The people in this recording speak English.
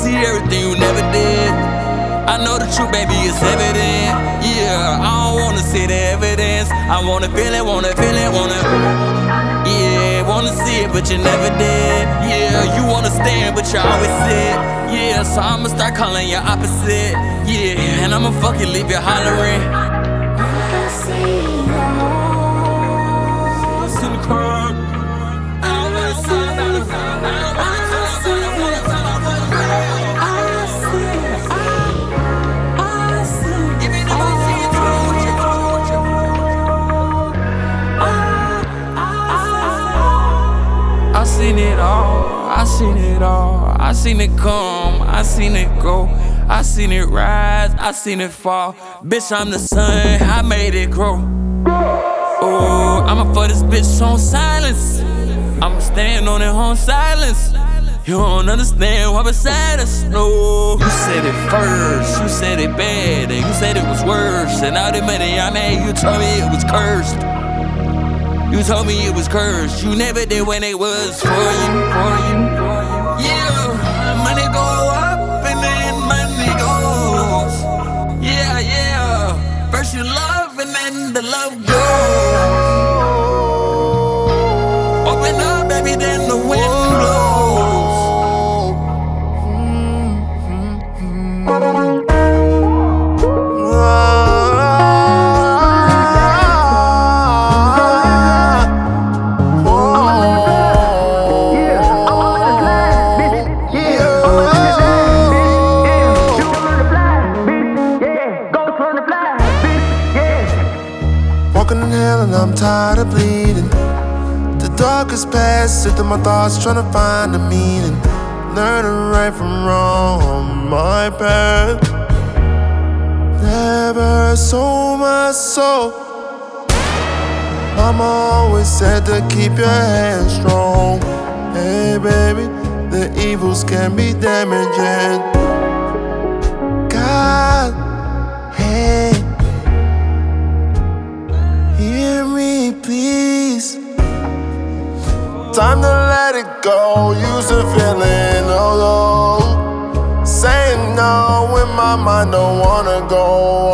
see everything you never did. I know the truth, baby, it's evident. Yeah, I don't wanna see the evidence. I wanna feel it, wanna feel it, yeah, wanna see it, but you never did. Yeah, you wanna stand, but you always sit. Yeah, so I'ma start calling you opposite. Yeah, and I'ma fucking leave you hollering. I see the crowd. I seen it all, I seen it all. I seen it come, I seen it go. I seen it rise, I seen it fall. Bitch, I'm the sun, I made it grow. Oh, I'ma for this bitch on silence. I'ma stand on it on silence. You don't understand why beside us, no. You said it first, you said it bad, and you said it was worse. And all the money I made, you told me it was cursed. You told me it was cursed. You never did when it was for you, for you, for you. Yeah, money go up and then money goes. Yeah, yeah. First you love and then the love goes. Open up, baby, then the wind blows. Walking in hell and I'm tired of bleeding. The darkest past, sit through my thoughts trying to find a meaning. Learning right from wrong on my path. Never sold my soul. Mama always said to keep your hands strong. Hey baby, the evils can be damaging. God, hey, hear me please. Time to let it go, use the feeling, oh, saying no when my mind don't wanna go.